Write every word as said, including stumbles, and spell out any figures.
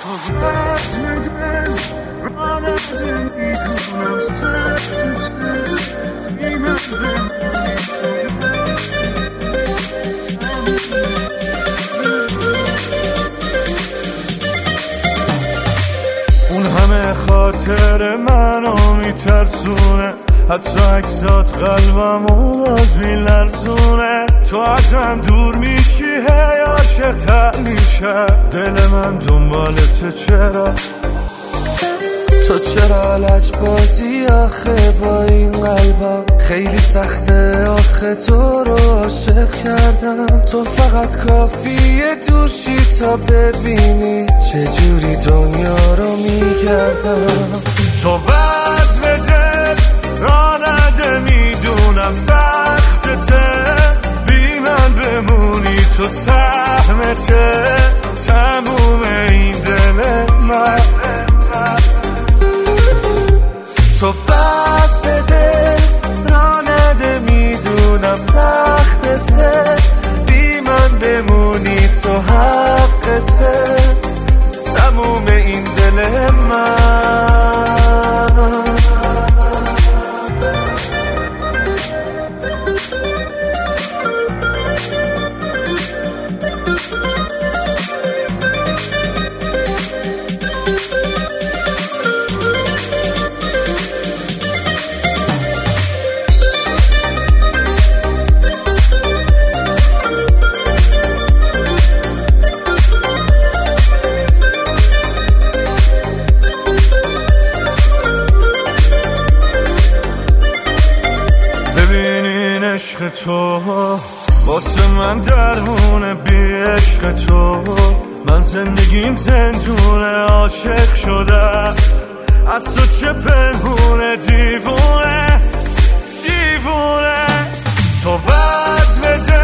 تو بزم دل را نده میدونم سخت چه بی من بمونی اون همه خاطر منو میترسونه، حتی عکسات قلبمو باز میلرزونه. تو ازم دور میشی هی عاشق تر میشه دل من دنبالته، چرا تو چرا لج بازی آخه با این قلبم؟ خیلی سخته آخه تو رو عاشق کردم. تو فقط کافیه دور شی تا ببینی چجوری دنیا رو میگردم. تو بد به دل را نده میدونم سختته، بی من بمونی تو سهمته تموم این دل من. تو بد به دل را نده میدونم سختته، بی من بمونی تو حقته تموم این دل من. عشق تو واسه من درمونه، بی عشق تو من زندگیم زندونه. عاشق شده از تو چه پنهونه، دیوونه دیوونه. تو بد بده